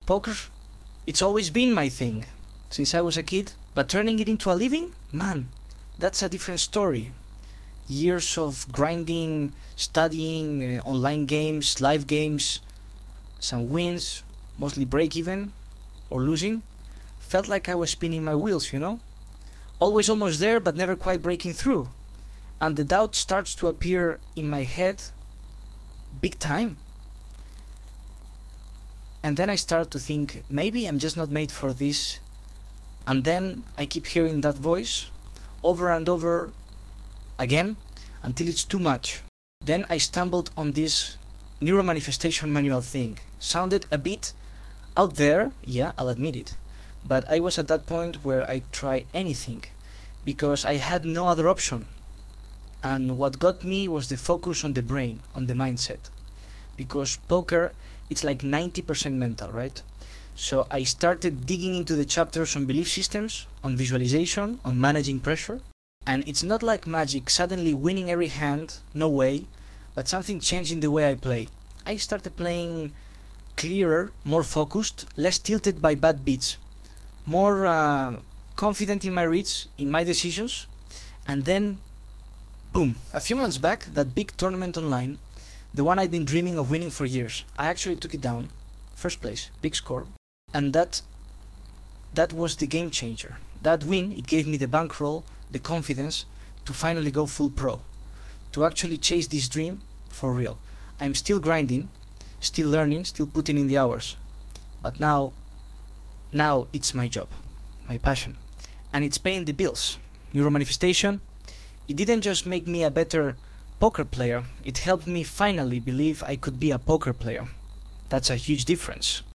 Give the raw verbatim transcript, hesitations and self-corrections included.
poker, it's always been my thing since I was a kid, but turning it into a living, man, that's a different story. Years of grinding, studying, uh, online games, live games, some wins, mostly break even or losing, felt like I was spinning my wheels, you know? Always almost there, but never quite breaking through. And the doubt starts to appear in my head big time. And then I start to think, maybe I'm just not made for this. And then I keep hearing that voice over and over again until it's too much. Then I stumbled on this neuromanifestation manual thing. Sounded a bit out there, yeah, I'll admit it. But I was at that point where I try anything because I had no other option. And what got me was the focus on the brain, on the mindset. Because poker, it's like ninety percent mental, right? So I started digging into the chapters on belief systems, on visualization, on managing pressure. And it's not like magic, suddenly winning every hand, no way, but something changed in the way I play. I started playing clearer, more focused, less tilted by bad beats, more uh, confident in my reads, in my decisions, and then, boom, a few months back, that big tournament online, the one I'd been dreaming of winning for years, I actually took it down, first place, big score, and that, that was the game changer. That win, it gave me the bankroll, the confidence to finally go full pro, to actually chase this dream for real. I'm still grinding, still learning, still putting in the hours, but now, now it's my job, my passion, and it's paying the bills. Neuromanifestation, it didn't just make me a better poker player, it helped me finally believe I could be a poker player. That's a huge difference.